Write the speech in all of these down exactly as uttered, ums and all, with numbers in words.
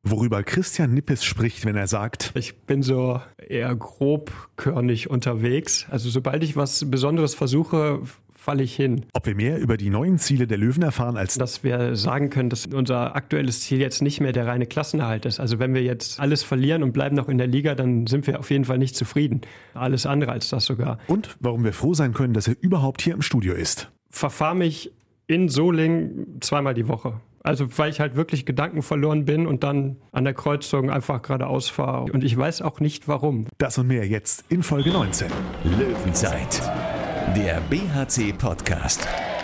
worüber Christian Nippes spricht, wenn er sagt: Ich bin so eher grobkörnig unterwegs. Also sobald ich was Besonderes versuche, falle ich hin. Ob wir mehr über die neuen Ziele der Löwen erfahren, als dass wir sagen können, dass unser aktuelles Ziel jetzt nicht mehr der reine Klassenerhalt ist. Also wenn wir jetzt alles verlieren und bleiben noch in der Liga, dann sind wir auf jeden Fall nicht zufrieden. Alles andere als das sogar. Und warum wir froh sein können, dass er überhaupt hier im Studio ist. Verfahre mich in Solingen zweimal die Woche. Also weil ich halt wirklich Gedanken verloren bin und dann an der Kreuzung einfach geradeaus fahre. Und ich weiß auch nicht warum. Das und mehr jetzt in Folge neunzehn. Löwenzeit, der B H C-Podcast.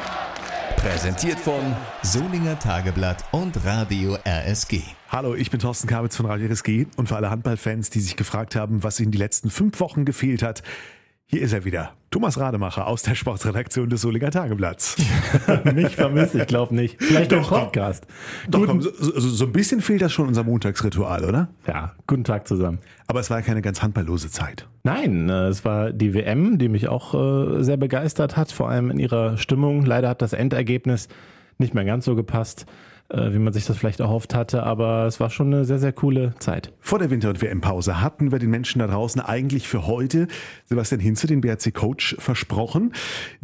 Präsentiert von Solinger Tageblatt und Radio R S G. Hallo, ich bin Thorsten Kabitz von Radio R S G und für alle Handballfans, die sich gefragt haben, was ihnen die letzten fünf Wochen gefehlt hat, hier ist er wieder, Thomas Rademacher aus der Sportredaktion des Solinger Tageblatts. Mich vermisst, ich glaube nicht. Vielleicht doch, im Podcast. Doch, komm, so, so, so ein bisschen fehlt das schon unser Montagsritual, oder? Ja, guten Tag zusammen. Aber es war ja keine ganz handballlose Zeit. Nein, es war die W M, die mich auch äh, sehr begeistert hat, vor allem in ihrer Stimmung. Leider hat das Endergebnis nicht mehr ganz so gepasst, wie man sich das vielleicht erhofft hatte, aber es war schon eine sehr, sehr coole Zeit. Vor der Winter- und W M-Pause hatten wir den Menschen da draußen eigentlich für heute Sebastian Hinze, den B H C-Coach, versprochen.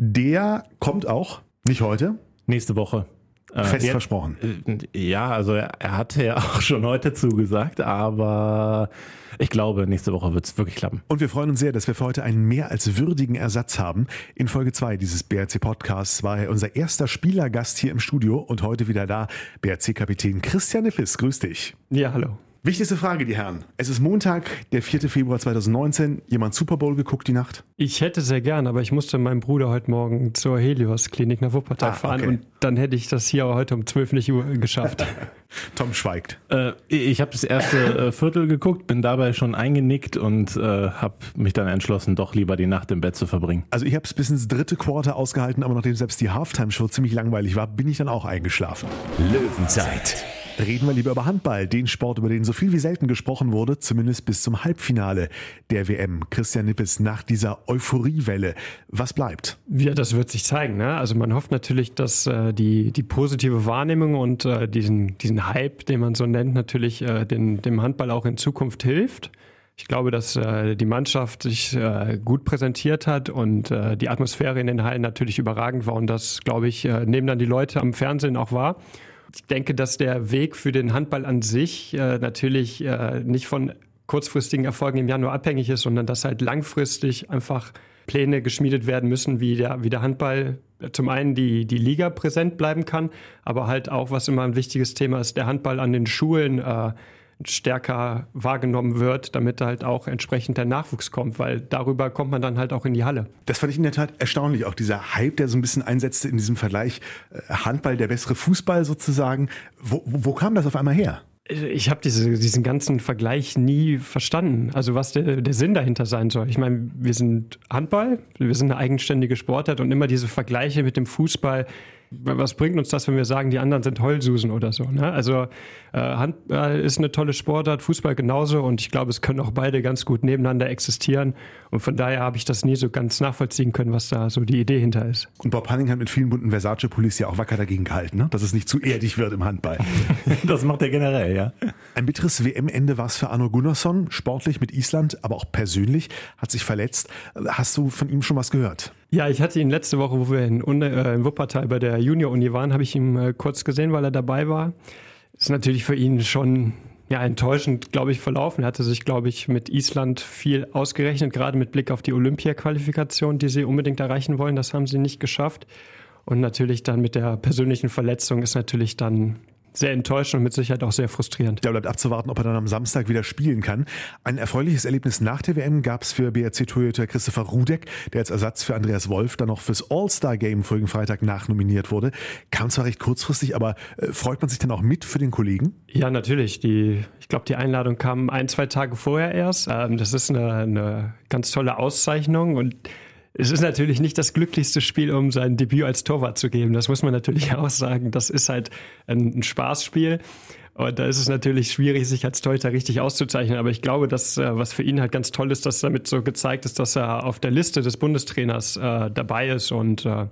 Der kommt auch, nicht heute. Nächste Woche. Fest äh, versprochen. Ja, also er, er hatte ja auch schon heute zugesagt, aber ich glaube, nächste Woche wird es wirklich klappen. Und wir freuen uns sehr, dass wir für heute einen mehr als würdigen Ersatz haben. In Folge zwei dieses B H C-Podcasts war er unser erster Spielergast hier im Studio und heute wieder da, B H C-Kapitän Christian Nippes. Grüß dich. Ja, hallo. Wichtigste Frage, die Herren. Es ist Montag, der vierte Februar zweitausendneunzehn. Jemand Super Bowl geguckt die Nacht? Ich hätte sehr gern, aber ich musste meinen Bruder heute Morgen zur Helios-Klinik nach Wuppertal ah, fahren okay. Und dann hätte ich das hier heute um zwölf nicht Uhr geschafft. Tom schweigt. Äh, ich habe das erste äh, Viertel geguckt, bin dabei schon eingenickt und äh, habe mich dann entschlossen, doch lieber die Nacht im Bett zu verbringen. Also ich habe es bis ins dritte Quarter ausgehalten, aber nachdem selbst die Halftime-Show ziemlich langweilig war, bin ich dann auch eingeschlafen. Löwenzeit. Reden wir lieber über Handball, den Sport, über den so viel wie selten gesprochen wurde, zumindest bis zum Halbfinale der W M. Christian Nippes, nach dieser Euphoriewelle, was bleibt? Ja, das wird sich zeigen. Ne? Also man hofft natürlich, dass äh, die, die positive Wahrnehmung und äh, diesen, diesen Hype, den man so nennt, natürlich äh, den, dem Handball auch in Zukunft hilft. Ich glaube, dass äh, die Mannschaft sich äh, gut präsentiert hat und äh, die Atmosphäre in den Hallen natürlich überragend war. Und das, glaube ich, äh, nehmen dann die Leute am Fernsehen auch wahr. Ich denke, dass der Weg für den Handball an sich äh, natürlich äh, nicht von kurzfristigen Erfolgen im Januar abhängig ist, sondern dass halt langfristig einfach Pläne geschmiedet werden müssen, wie der, wie der Handball zum einen die, die Liga präsent bleiben kann, aber halt auch, was immer ein wichtiges Thema ist, der Handball an den Schulen äh, stärker wahrgenommen wird, damit halt auch entsprechend der Nachwuchs kommt, weil darüber kommt man dann halt auch in die Halle. Das fand ich in der Tat erstaunlich, auch dieser Hype, der so ein bisschen einsetzte in diesem Vergleich Handball, der bessere Fußball sozusagen. Wo, wo kam das auf einmal her? Ich habe diese, diesen ganzen Vergleich nie verstanden, also was der, der Sinn dahinter sein soll. Ich meine, wir sind Handball, wir sind eine eigenständige Sportart und immer diese Vergleiche mit dem Fußball. Was bringt uns das, wenn wir sagen, die anderen sind Heulsusen oder so? Ne? Also äh, Handball ist eine tolle Sportart, Fußball genauso und ich glaube, es können auch beide ganz gut nebeneinander existieren und von daher habe ich das nie so ganz nachvollziehen können, was da so die Idee hinter ist. Und Bob Hanning hat mit vielen bunten Versace-Pullis ja auch wacker dagegen gehalten, ne? Dass es nicht zu erdig wird im Handball. Das macht er generell, ja. Ein bitteres W M-Ende war es für Arno Gunnarsson, sportlich mit Island, aber auch persönlich, hat sich verletzt. Hast du von ihm schon was gehört? Ja, ich hatte ihn letzte Woche, wo wir in, äh, in Wuppertal bei der Junior-Uni waren, habe ich ihn äh, kurz gesehen, weil er dabei war. Ist natürlich für ihn schon ja, enttäuschend, glaube ich, verlaufen. Er hatte sich, glaube ich, mit Island viel ausgerechnet, gerade mit Blick auf die Olympia-Qualifikation, die sie unbedingt erreichen wollen. Das haben sie nicht geschafft. Und natürlich dann mit der persönlichen Verletzung ist natürlich dann sehr enttäuschend und mit Sicherheit auch sehr frustrierend. Ja, bleibt abzuwarten, ob er dann am Samstag wieder spielen kann. Ein erfreuliches Erlebnis nach der W M gab es für B H C-Torhüter Christopher Rudek, der als Ersatz für Andreas Wolf dann noch fürs All-Star-Game vorigen Freitag nachnominiert wurde. Kam zwar recht kurzfristig, aber äh, freut man sich dann auch mit für den Kollegen? Ja, natürlich. Die, ich glaube, die Einladung kam ein, zwei Tage vorher erst. Ähm, das ist eine, eine ganz tolle Auszeichnung und es ist natürlich nicht das glücklichste Spiel, um sein Debüt als Torwart zu geben. Das muss man natürlich auch sagen. Das ist halt ein, ein Spaßspiel. Und da ist es natürlich schwierig, sich als Torhüter richtig auszuzeichnen. Aber ich glaube, dass was für ihn halt ganz toll ist, dass damit so gezeigt ist, dass er auf der Liste des Bundestrainers äh, dabei ist. Und äh,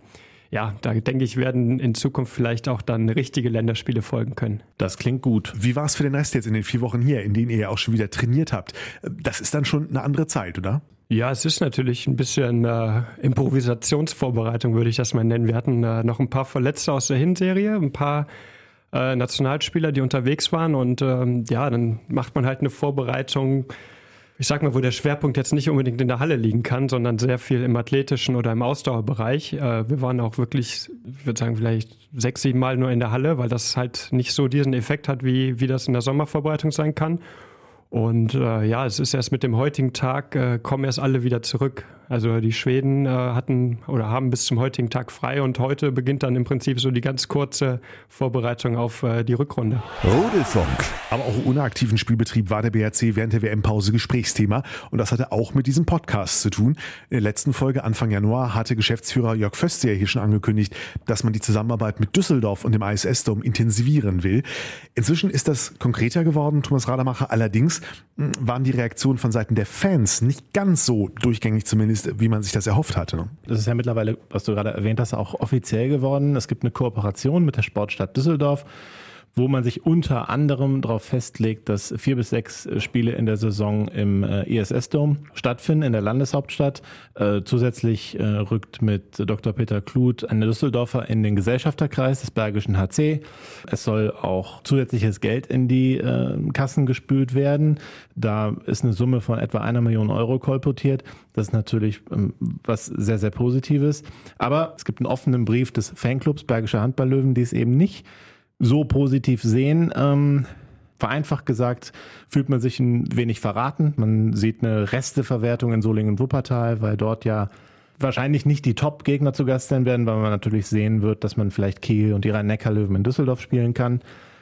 ja, da denke ich, werden in Zukunft vielleicht auch dann richtige Länderspiele folgen können. Das klingt gut. Wie war es für den Rest jetzt in den vier Wochen hier, in denen ihr ja auch schon wieder trainiert habt? Das ist dann schon eine andere Zeit, oder? Ja, es ist natürlich ein bisschen äh, Improvisationsvorbereitung, würde ich das mal nennen. Wir hatten äh, noch ein paar Verletzte aus der Hinserie, ein paar äh, Nationalspieler, die unterwegs waren und ähm, ja, dann macht man halt eine Vorbereitung, ich sag mal, wo der Schwerpunkt jetzt nicht unbedingt in der Halle liegen kann, sondern sehr viel im athletischen oder im Ausdauerbereich. Äh, wir waren auch wirklich, ich würde sagen, vielleicht sechs, sieben Mal nur in der Halle, weil das halt nicht so diesen Effekt hat, wie, wie das in der Sommervorbereitung sein kann. Und äh, ja, es ist erst mit dem heutigen Tag, äh, kommen erst alle wieder zurück. Also die Schweden äh, hatten oder haben bis zum heutigen Tag frei und heute beginnt dann im Prinzip so die ganz kurze Vorbereitung auf äh, die Rückrunde. Rudelfunk. Aber auch ohne aktiven Spielbetrieb war der B H C während der W M-Pause Gesprächsthema und das hatte auch mit diesem Podcast zu tun. In der letzten Folge Anfang Januar hatte Geschäftsführer Jörg Föstier hier schon angekündigt, dass man die Zusammenarbeit mit Düsseldorf und dem I S S-Dom intensivieren will. Inzwischen ist das konkreter geworden, Thomas Radermacher. Allerdings waren die Reaktionen von Seiten der Fans nicht ganz so durchgängig zumindest, wie man sich das erhofft hatte. Das ist ja mittlerweile, was du gerade erwähnt hast, auch offiziell geworden. Es gibt eine Kooperation mit der Sportstadt Düsseldorf, wo man sich unter anderem darauf festlegt, dass vier bis sechs Spiele in der Saison im I S S-Dom stattfinden, in der Landeshauptstadt. Äh, zusätzlich äh, rückt mit Doktor Peter Kluth ein Düsseldorfer in den Gesellschafterkreis des Bergischen H C. Es soll auch zusätzliches Geld in die äh, Kassen gespült werden. Da ist eine Summe von etwa einer Million Euro kolportiert. Das ist natürlich ähm, was sehr, sehr Positives. Aber es gibt einen offenen Brief des Fanclubs Bergische Handballlöwen, die es eben nicht so positiv sehen. Ähm, vereinfacht gesagt fühlt man sich ein wenig verraten. Man sieht eine Resteverwertung in Solingen-Wuppertal, weil dort ja wahrscheinlich nicht die Top-Gegner zu Gast sein werden, weil man natürlich sehen wird, dass man vielleicht Kiel und die Rhein-Neckar-Löwen in Düsseldorf spielen kann.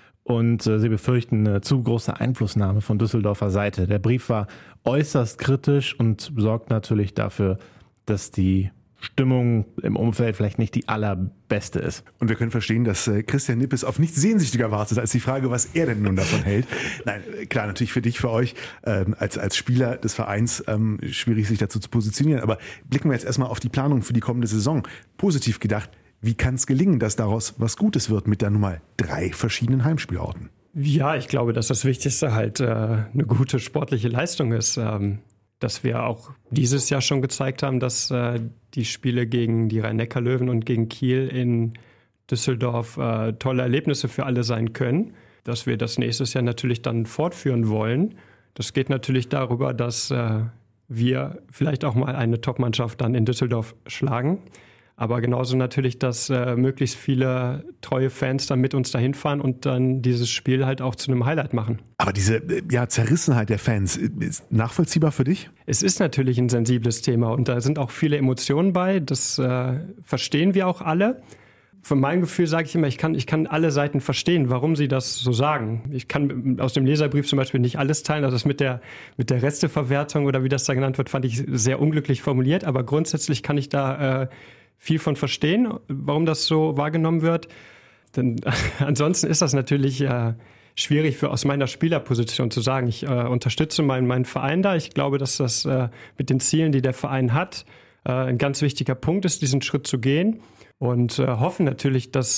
Und äh, sie befürchten eine zu große Einflussnahme von Düsseldorfer Seite. Der Brief war äußerst kritisch und sorgt natürlich dafür, dass die Stimmung im Umfeld vielleicht nicht die allerbeste ist. Und wir können verstehen, dass Christian Nippes auf nichts sehnsüchtiger wartet als die Frage, was er denn nun davon hält. Nein, klar, natürlich für dich, für euch ähm, als, als Spieler des Vereins ähm, schwierig, sich dazu zu positionieren. Aber blicken wir jetzt erstmal auf die Planung für die kommende Saison. Positiv gedacht, wie kann es gelingen, dass daraus was Gutes wird mit dann nun mal drei verschiedenen Heimspielorten? Ja, ich glaube, dass das Wichtigste halt äh, eine gute sportliche Leistung ist. Ähm dass wir auch dieses Jahr schon gezeigt haben, dass äh, die Spiele gegen die Rhein-Neckar-Löwen und gegen Kiel in Düsseldorf äh, tolle Erlebnisse für alle sein können, dass wir das nächstes Jahr natürlich dann fortführen wollen. Das geht natürlich darüber, dass äh, wir vielleicht auch mal eine Top-Mannschaft dann in Düsseldorf schlagen. Aber genauso natürlich, dass äh, möglichst viele treue Fans dann mit uns dahin fahren und dann dieses Spiel halt auch zu einem Highlight machen. Aber diese ja, Zerrissenheit der Fans, ist nachvollziehbar für dich? Es ist natürlich ein sensibles Thema und da sind auch viele Emotionen bei. Das äh, verstehen wir auch alle. Von meinem Gefühl sage ich immer, ich kann, ich kann alle Seiten verstehen, warum sie das so sagen. Ich kann aus dem Leserbrief zum Beispiel nicht alles teilen. Also das mit der, mit der Resteverwertung oder wie das da genannt wird, fand ich sehr unglücklich formuliert. Aber grundsätzlich kann ich da äh, viel von verstehen, warum das so wahrgenommen wird. Denn ansonsten ist das natürlich äh, schwierig für aus meiner Spielerposition zu sagen. Ich äh, unterstütze meinen, meinen Verein da. Ich glaube, dass das äh, mit den Zielen, die der Verein hat, äh, ein ganz wichtiger Punkt ist, diesen Schritt zu gehen. Und äh, hoffen natürlich, dass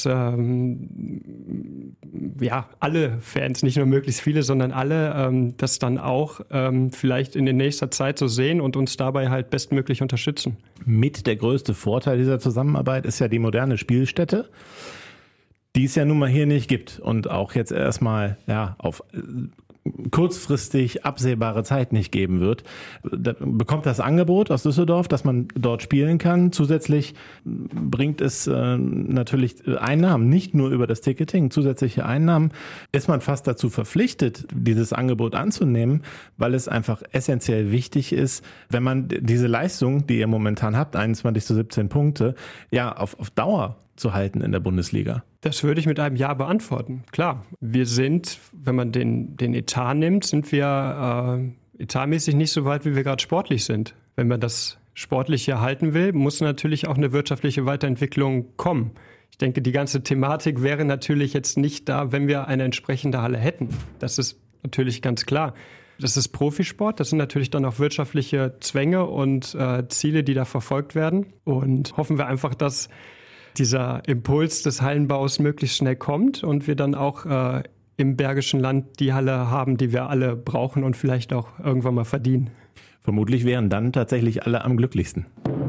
ähm, ja, alle Fans, nicht nur möglichst viele, sondern alle ähm, das dann auch ähm, vielleicht in der nächster Zeit so sehen und uns dabei halt bestmöglich unterstützen. Mit der größte Vorteil dieser Zusammenarbeit ist ja die moderne Spielstätte, die es ja nun mal hier nicht gibt und auch jetzt erstmal ja, auf kurzfristig absehbare Zeit nicht geben wird. Da bekommt das Angebot aus Düsseldorf, dass man dort spielen kann. Zusätzlich bringt es äh, natürlich Einnahmen, nicht nur über das Ticketing, zusätzliche Einnahmen. Ist man fast dazu verpflichtet, dieses Angebot anzunehmen, weil es einfach essentiell wichtig ist, wenn man diese Leistung, die ihr momentan habt, einundzwanzig zu siebzehn Punkte, ja, auf, auf Dauer zu halten in der Bundesliga? Das würde ich mit einem Ja beantworten. Klar, wir sind, wenn man den, den Etat nimmt, sind wir äh, etatmäßig nicht so weit, wie wir gerade sportlich sind. Wenn man das sportlich erhalten will, muss natürlich auch eine wirtschaftliche Weiterentwicklung kommen. Ich denke, die ganze Thematik wäre natürlich jetzt nicht da, wenn wir eine entsprechende Halle hätten. Das ist natürlich ganz klar. Das ist Profisport, das sind natürlich dann auch wirtschaftliche Zwänge und äh, Ziele, die da verfolgt werden. Und hoffen wir einfach, dass dieser Impuls des Hallenbaus möglichst schnell kommt und wir dann auch äh, im Bergischen Land die Halle haben, die wir alle brauchen und vielleicht auch irgendwann mal verdienen. Vermutlich wären dann tatsächlich alle am glücklichsten.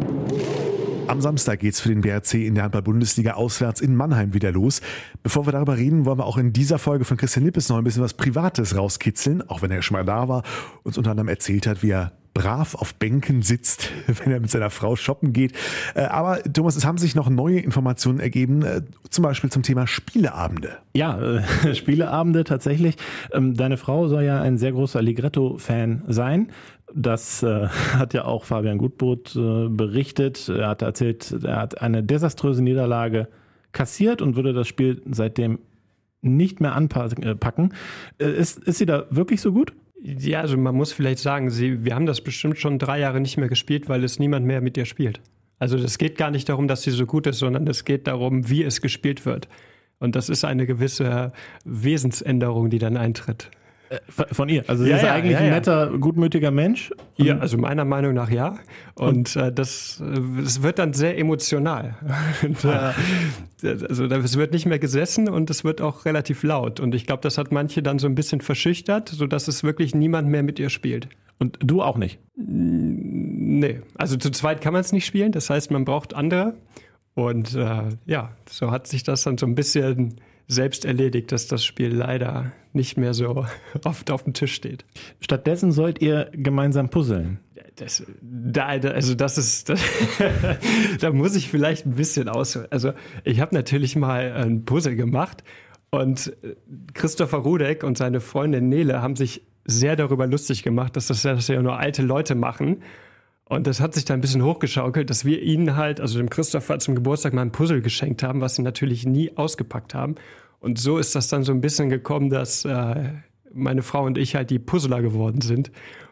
Am Samstag geht's für den B R C in der Handball-Bundesliga auswärts in Mannheim wieder los. Bevor wir darüber reden, wollen wir auch in dieser Folge von Christian Nippes noch ein bisschen was Privates rauskitzeln, auch wenn er schon mal da war, uns unter anderem erzählt hat, wie er brav auf Bänken sitzt, wenn er mit seiner Frau shoppen geht. Aber Thomas, es haben sich noch neue Informationen ergeben, zum Beispiel zum Thema Spieleabende. Ja, äh, Spieleabende tatsächlich. Ähm, deine Frau soll ja ein sehr großer Allegretto-Fan sein. Das äh, hat ja auch Fabian Gutbrot äh, berichtet. Er hat erzählt, er hat eine desaströse Niederlage kassiert und würde das Spiel seitdem nicht mehr anpacken. Äh, ist, ist sie da wirklich so gut? Ja, also man muss vielleicht sagen, sie, wir haben das bestimmt schon drei Jahre nicht mehr gespielt, weil es niemand mehr mit ihr spielt. Also es geht gar nicht darum, dass sie so gut ist, sondern es geht darum, wie es gespielt wird. Und das ist eine gewisse Wesensänderung, die dann eintritt. Von ihr? Also sie ja, ist ja, eigentlich ja, ein ja. netter, gutmütiger Mensch? Ja, also meiner Meinung nach ja. Und, und äh, das es wird dann sehr emotional. Und, äh, also es wird nicht mehr gesessen und es wird auch relativ laut. Und ich glaube, das hat manche dann so ein bisschen verschüchtert, sodass es wirklich niemand mehr mit ihr spielt. Und du auch nicht? Nee, also zu zweit kann man es nicht spielen. Das heißt, man braucht andere. Und äh, ja, so hat sich das dann so ein bisschen selbst erledigt, dass das Spiel leider nicht mehr so oft auf dem Tisch steht. Stattdessen sollt ihr gemeinsam puzzeln. Das, da, also das ist, das, da muss ich vielleicht ein bisschen ausholen. Also ich habe natürlich mal ein Puzzle gemacht und Christopher Rudek und seine Freundin Nele haben sich sehr darüber lustig gemacht, dass das, das ja nur alte Leute machen. Und das hat sich dann ein bisschen hochgeschaukelt, dass wir ihnen halt, also dem Christopher zum Geburtstag mal ein Puzzle geschenkt haben, was sie natürlich nie ausgepackt haben. Und so ist das dann so ein bisschen gekommen, dass äh, meine Frau und ich halt die Puzzler geworden sind,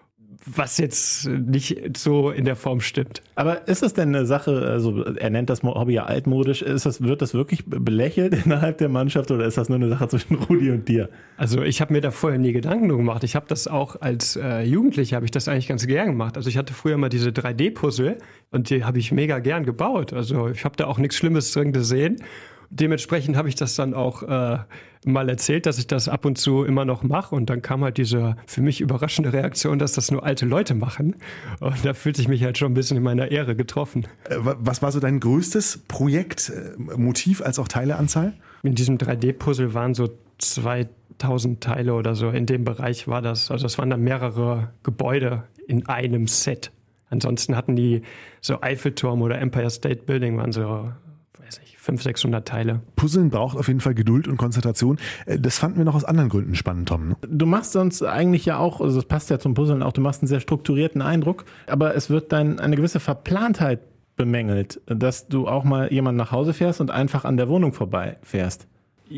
was jetzt nicht so in der Form stimmt. Aber ist das denn eine Sache, also er nennt das Hobby ja altmodisch, ist das, wird das wirklich belächelt innerhalb der Mannschaft oder ist das nur eine Sache zwischen Rudi und dir? Also ich habe mir da vorher nie Gedanken gemacht. Ich habe das auch als äh, Jugendlicher, habe ich das eigentlich ganz gern gemacht. Also ich hatte früher mal diese drei D-Puzzle und die habe ich mega gern gebaut. Also ich habe da auch nichts Schlimmes drin gesehen. Dementsprechend habe ich das dann auch äh, mal erzählt, dass ich das ab und zu immer noch mache. Und dann kam halt diese für mich überraschende Reaktion, dass das nur alte Leute machen. Und da fühlte ich mich halt schon ein bisschen in meiner Ehre getroffen. Was war so dein größtes Projekt, Motiv als auch Teileanzahl? In diesem drei D-Puzzle waren so zweitausend Teile oder so. In dem Bereich war das. Also es waren dann mehrere Gebäude in einem Set. Ansonsten hatten die so Eiffelturm oder Empire State Building waren so, weiß ich, fünfhundert, sechshundert Teile. Puzzeln braucht auf jeden Fall Geduld und Konzentration. Das fanden wir noch aus anderen Gründen spannend, Tom. Ne? Du machst sonst eigentlich ja auch, also das passt ja zum Puzzeln auch, du machst einen sehr strukturierten Eindruck, aber es wird dann eine gewisse Verplantheit bemängelt, dass du auch mal jemanden nach Hause fährst und einfach an der Wohnung vorbeifährst.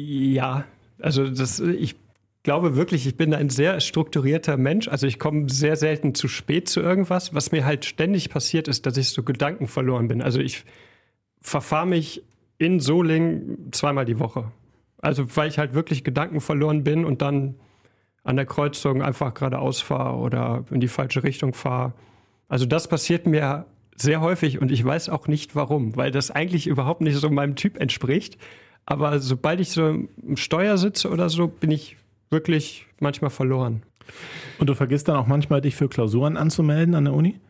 Ja, also das, ich glaube wirklich, ich bin ein sehr strukturierter Mensch. Also ich komme sehr selten zu spät zu irgendwas. Was mir halt ständig passiert ist, dass ich so Gedanken verloren bin. Also ich verfahre mich in Solingen zweimal die Woche. Also weil ich halt wirklich Gedanken verloren bin und dann an der Kreuzung einfach geradeaus fahre oder in die falsche Richtung fahre. Also das passiert mir sehr häufig und ich weiß auch nicht warum, weil das eigentlich überhaupt nicht so meinem Typ entspricht. Aber sobald ich so im Steuer sitze oder so, bin ich wirklich manchmal verloren. Und du vergisst dann auch manchmal, dich für Klausuren anzumelden an der Uni?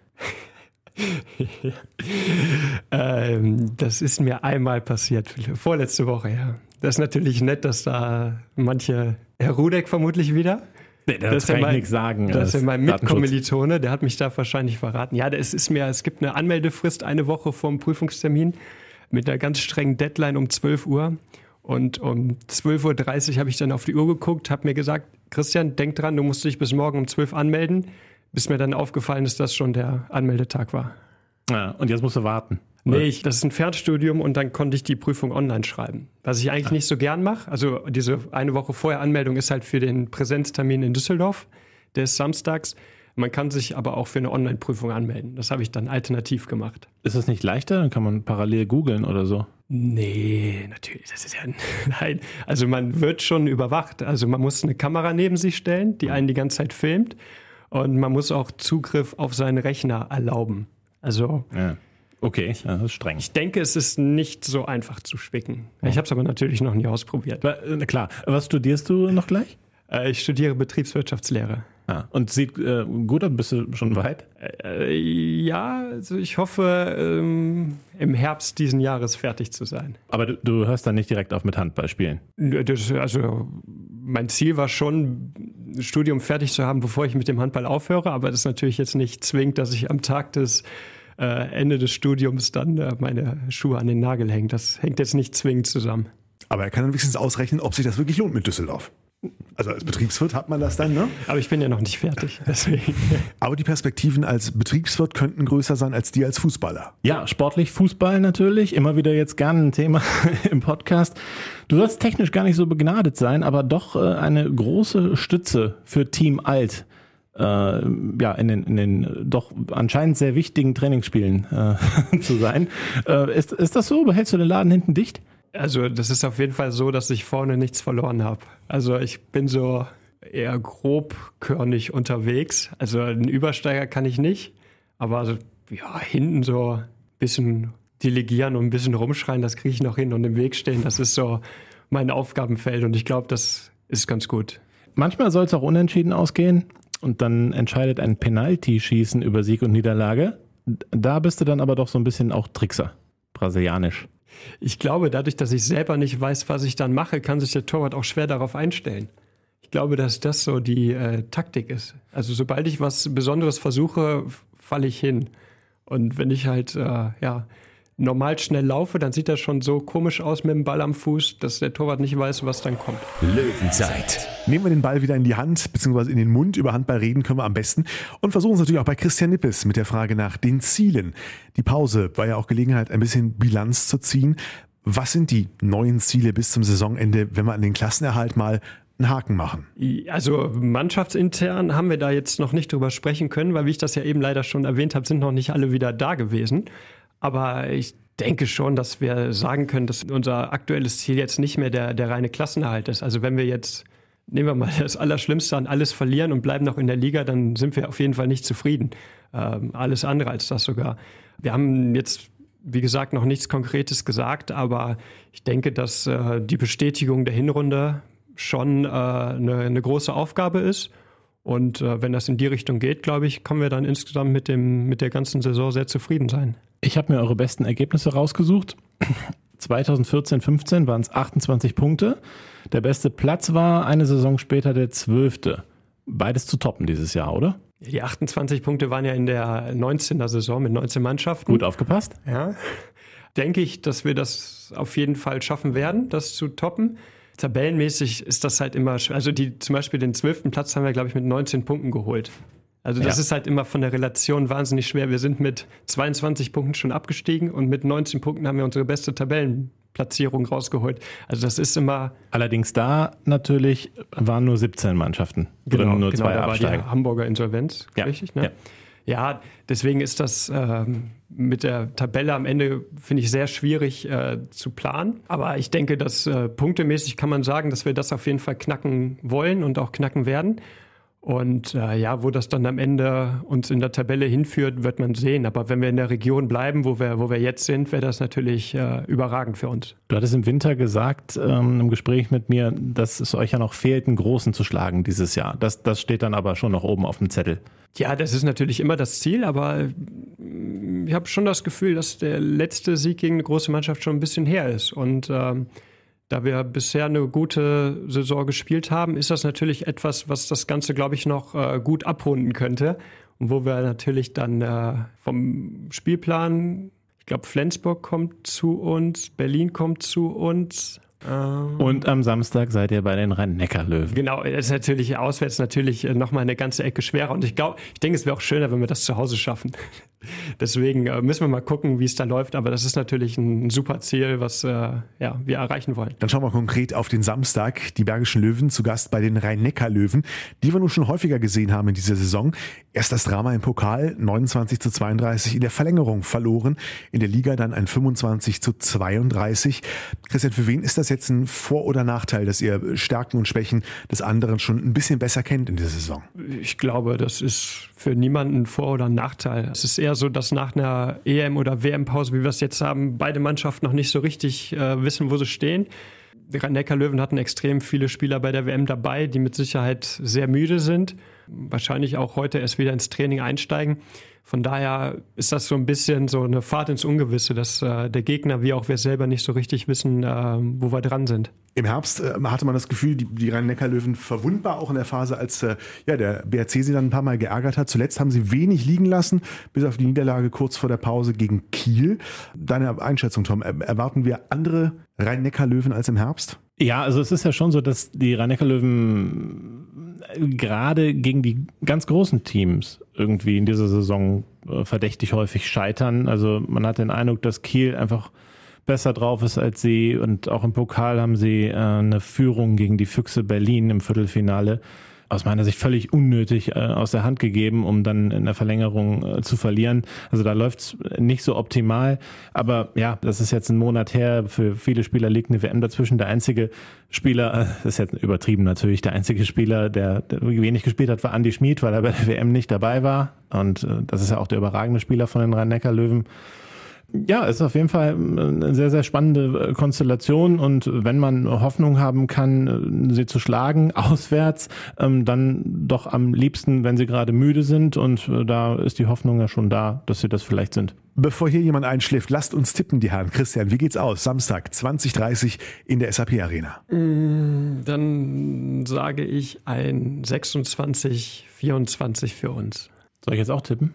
ähm, das ist mir einmal passiert, vorletzte Woche, ja. Das ist natürlich nett, dass da manche, Herr Rudek vermutlich wieder. Nee, das, das kann ich mein, nichts sagen. Das ist ja mein Mitkommilitone, der hat mich da wahrscheinlich verraten. Ja, es ist mir, es gibt eine Anmeldefrist eine Woche vorm Prüfungstermin mit einer ganz strengen Deadline um zwölf Uhr. Und um zwölf Uhr dreißig habe ich dann auf die Uhr geguckt, habe mir gesagt, Christian, denk dran, du musst dich bis morgen um zwölf anmelden. Bis mir dann aufgefallen ist, dass schon der Anmeldetag war. Ja, und jetzt musst du warten. Nee, ich, das ist ein Fernstudium und dann konnte ich die Prüfung online schreiben. Was ich eigentlich ja. nicht so gern mache. Also diese eine Woche vorher Anmeldung ist halt für den Präsenztermin in Düsseldorf. Der ist samstags. Man kann sich aber auch für eine Online-Prüfung anmelden. Das habe ich dann alternativ gemacht. Ist das nicht leichter? Dann kann man parallel googeln oder so. Nee, natürlich. Das ist ja, nein. Also man wird schon überwacht. Also man muss eine Kamera neben sich stellen, die einen die ganze Zeit filmt. Und man muss auch Zugriff auf seinen Rechner erlauben. Also ja. Okay, das ist streng. Ich denke, es ist nicht so einfach zu spicken. Ich habe es aber natürlich noch nie ausprobiert. Na klar. Was studierst du noch gleich? Äh, ich studiere Betriebswirtschaftslehre. Ah, und sieht äh, gut aus, bist du schon weit? Äh, ja, also ich hoffe, ähm, im Herbst diesen Jahres fertig zu sein. Aber du, du hörst dann nicht direkt auf mit Handball spielen? Das, also mein Ziel war schon, das Studium fertig zu haben, bevor ich mit dem Handball aufhöre. Aber das ist natürlich jetzt nicht zwingend, dass ich am Tag des äh, Ende des Studiums dann äh, meine Schuhe an den Nagel hänge. Das hängt jetzt nicht zwingend zusammen. Aber er kann dann wenigstens ausrechnen, ob sich das wirklich lohnt mit Düsseldorf. Also als Betriebswirt hat man das dann, ne? Aber ich bin ja noch nicht fertig, deswegen. Aber die Perspektiven als Betriebswirt könnten größer sein als die als Fußballer. Ja, sportlich Fußball natürlich, immer wieder jetzt gerne ein Thema im Podcast. Du sollst technisch gar nicht so begnadet sein, aber doch äh, eine große Stütze für Team Alt. Äh, ja, in den, in den doch anscheinend sehr wichtigen Trainingsspielen äh, zu sein. Äh, ist, ist das so? Behältst du den Laden hinten dicht? Also das ist auf jeden Fall so, dass ich vorne nichts verloren habe. Also ich bin so eher grobkörnig unterwegs. Also einen Übersteiger kann ich nicht. Aber so, ja, hinten so ein bisschen delegieren und ein bisschen rumschreien, das kriege ich noch hin. Und im Weg stehen, das ist so mein Aufgabenfeld. Und ich glaube, das ist ganz gut. Manchmal soll es auch unentschieden ausgehen. Und dann entscheidet ein Penalty-Schießen über Sieg und Niederlage. Da bist du dann aber doch so ein bisschen auch Trickser. Brasilianisch. Ich glaube, dadurch, dass ich selber nicht weiß, was ich dann mache, kann sich der Torwart auch schwer darauf einstellen. Ich glaube, dass das so die äh, Taktik ist. Also sobald ich was Besonderes versuche, falle ich hin. Und wenn ich halt äh, ja, normal schnell laufe, dann sieht das schon so komisch aus mit dem Ball am Fuß, dass der Torwart nicht weiß, was dann kommt. Löwenzeit. Nehmen wir den Ball wieder in die Hand, beziehungsweise in den Mund. Über Handball reden können wir am besten. Und versuchen es natürlich auch bei Christian Nippes mit der Frage nach den Zielen. Die Pause war ja auch Gelegenheit, ein bisschen Bilanz zu ziehen. Was sind die neuen Ziele bis zum Saisonende, wenn wir an den Klassenerhalt mal einen Haken machen? Also mannschaftsintern haben wir da jetzt noch nicht drüber sprechen können, weil wie ich das ja eben leider schon erwähnt habe, sind noch nicht alle wieder da gewesen. Aber ich denke schon, dass wir sagen können, dass unser aktuelles Ziel jetzt nicht mehr der, der reine Klassenerhalt ist. Also wenn wir jetzt, nehmen wir mal das Allerschlimmste an, alles verlieren und bleiben noch in der Liga, dann sind wir auf jeden Fall nicht zufrieden. Ähm, alles andere als das sogar. Wir haben jetzt, wie gesagt, noch nichts Konkretes gesagt, aber ich denke, dass äh, die Bestätigung der Hinrunde schon äh, eine, eine große Aufgabe ist. Und äh, wenn das in die Richtung geht, glaube ich, können wir dann insgesamt mit, dem, mit der ganzen Saison sehr zufrieden sein. Ich habe mir eure besten Ergebnisse rausgesucht. zweitausendvierzehn fünfzehn waren es achtundzwanzig Punkte. Der beste Platz war eine Saison später der zwölfte. Beides zu toppen dieses Jahr, oder? Die achtundzwanzig Punkte waren ja in der neunzehner Saison mit neunzehn Mannschaften. Gut aufgepasst. Ja. Denke ich, dass wir das auf jeden Fall schaffen werden, das zu toppen. Tabellenmäßig ist das halt immer, also die, zum Beispiel den zwölften Platz haben wir, glaube ich, mit neunzehn Punkten geholt. Also das ja. ist halt immer von der Relation wahnsinnig schwer. Wir sind mit zweiundzwanzig Punkten schon abgestiegen und mit neunzehn Punkten haben wir unsere beste Tabellenplatzierung rausgeholt. Also das ist immer... Allerdings da natürlich waren nur siebzehn Mannschaften. Genau, nur genau zwei da Absteiger. war die Hamburger Insolvenz, ja. richtig? Ne? Ja. ja, deswegen ist das ähm, mit der Tabelle am Ende, finde ich, sehr schwierig äh, zu planen. Aber ich denke, dass äh, punktemäßig kann man sagen, dass wir das auf jeden Fall knacken wollen und auch knacken werden. Und äh, ja, wo das dann am Ende uns in der Tabelle hinführt, wird man sehen. Aber wenn wir in der Region bleiben, wo wir, wo wir jetzt sind, wäre das natürlich äh, überragend für uns. Du hattest im Winter gesagt, ähm, im Gespräch mit mir, dass es euch ja noch fehlt, einen Großen zu schlagen dieses Jahr. Das, das steht dann aber schon noch oben auf dem Zettel. Ja, das ist natürlich immer das Ziel, aber ich habe schon das Gefühl, dass der letzte Sieg gegen eine große Mannschaft schon ein bisschen her ist. Und ähm, da wir bisher eine gute Saison gespielt haben, ist das natürlich etwas, was das Ganze, glaube ich, noch äh, gut abrunden könnte. Und wo wir natürlich dann äh, vom Spielplan, ich glaube, Flensburg kommt zu uns, Berlin kommt zu uns. Ähm, Und am Samstag seid ihr bei den Rhein-Neckar-Löwen. Genau, das ist natürlich auswärts natürlich nochmal eine ganze Ecke schwerer. Und ich glaube, ich denke, es wäre auch schöner, wenn wir das zu Hause schaffen. Deswegen äh, müssen wir mal gucken, wie es da läuft. Aber das ist natürlich ein super Ziel, was äh, ja, wir erreichen wollen. Dann schauen wir konkret auf den Samstag. Die Bergischen Löwen zu Gast bei den Rhein-Neckar-Löwen, die wir nun schon häufiger gesehen haben in dieser Saison. Erst das Drama im Pokal, neunundzwanzig zu zweiunddreißig in der Verlängerung verloren. In der Liga dann ein fünfundzwanzig zu zweiunddreißig. Christian, für wen ist das jetzt ein Vor- oder Nachteil, dass ihr Stärken und Schwächen des anderen schon ein bisschen besser kennt in dieser Saison? Ich glaube, das ist für niemanden ein Vor- oder ein Nachteil. Es ist eher eher so, dass nach einer E M- oder W M-Pause, wie wir es jetzt haben, beide Mannschaften noch nicht so richtig äh, wissen, wo sie stehen. Die Rhein-Neckar-Löwen hatten extrem viele Spieler bei der W M dabei, die mit Sicherheit sehr müde sind. Wahrscheinlich auch heute erst wieder ins Training einsteigen. Von daher ist das so ein bisschen so eine Fahrt ins Ungewisse, dass äh, der Gegner wie auch wir selber nicht so richtig wissen, äh, wo wir dran sind. Im Herbst äh, hatte man das Gefühl, die, die Rhein-Neckar-Löwen verwundbar auch in der Phase, als äh, ja, der B R C sie dann ein paar Mal geärgert hat. Zuletzt haben sie wenig liegen lassen, bis auf die Niederlage kurz vor der Pause gegen Kiel. Deine Einschätzung, Tom, erwarten wir andere Rhein-Neckar-Löwen als im Herbst? Ja, also es ist ja schon so, dass die Rhein-Neckar-Löwen gerade gegen die ganz großen Teams irgendwie in dieser Saison verdächtig häufig scheitern. Also man hat den Eindruck, dass Kiel einfach besser drauf ist als sie, und auch im Pokal haben sie äh, eine Führung gegen die Füchse Berlin im Viertelfinale aus meiner Sicht völlig unnötig äh, aus der Hand gegeben, um dann in der Verlängerung äh, zu verlieren. Also da läuft's nicht so optimal. Aber ja, das ist jetzt ein Monat her. Für viele Spieler liegt eine W M dazwischen. Der einzige Spieler, äh, das ist jetzt übertrieben natürlich, der einzige Spieler, der, der wenig gespielt hat, war Andi Schmid, weil er bei der W M nicht dabei war. Und äh, das ist ja auch der überragende Spieler von den Rhein-Neckar-Löwen. Ja, ist auf jeden Fall eine sehr, sehr spannende Konstellation, und wenn man Hoffnung haben kann, sie zu schlagen, auswärts, dann doch am liebsten, wenn sie gerade müde sind, und da ist die Hoffnung ja schon da, dass sie das vielleicht sind. Bevor hier jemand einschläft, lasst uns tippen, die Herren. Christian, wie geht's aus? Samstag zwanzig Uhr dreißig in der S A P Arena. Dann sage ich ein sechsundzwanzig vierundzwanzig für uns. Soll ich jetzt auch tippen?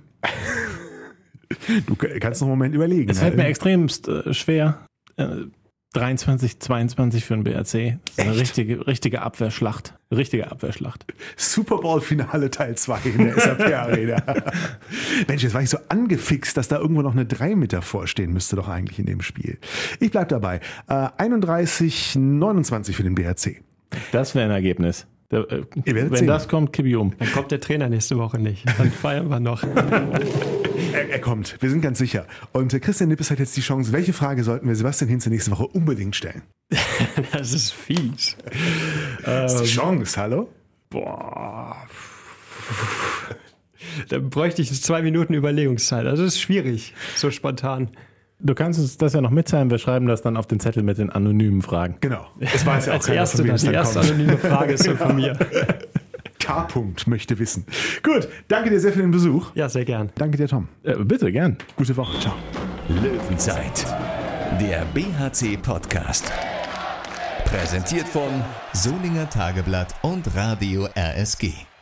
Du kannst noch einen Moment überlegen. Es fällt mir extremst äh, schwer. Äh, dreiundzwanzig zweiundzwanzig für den B R C. Das ist eine richtige, richtige Abwehrschlacht. Richtige Abwehrschlacht. Super Bowl-Finale Teil zwei in der S A P Arena. Mensch, jetzt war ich so angefixt, dass da irgendwo noch eine drei mit davor stehen müsste doch eigentlich in dem Spiel. Ich bleib dabei. Äh, einunddreißig neunundzwanzig für den B R C. Das wäre ein Ergebnis. Der, äh, wenn sehen. das kommt, kipp ich um. Dann kommt der Trainer nächste Woche nicht. Dann feiern wir noch. Er, er kommt, wir sind ganz sicher. Und äh, Christian Nippes hat jetzt die Chance. Welche Frage sollten wir Sebastian Hinze nächste Woche unbedingt stellen? Das ist fies. Das ist die Chance, hallo? Boah. Da bräuchte ich zwei Minuten Überlegungszeit. Also das ist schwierig, so spontan. Du kannst uns das ja noch mitteilen. Wir schreiben das dann auf den Zettel mit den anonymen Fragen. Genau. Das weiß ja auch Als keiner, erste, von wem es die dann erste kommt. anonyme Frage ist so von mir. K. -Punkt möchte wissen. Gut, danke dir sehr für den Besuch. Ja, sehr gern. Danke dir, Tom. Äh, bitte, gern. Gute Woche. Ciao. Löwenzeit, der B H C-Podcast. Präsentiert von Solinger Tageblatt und Radio R S G.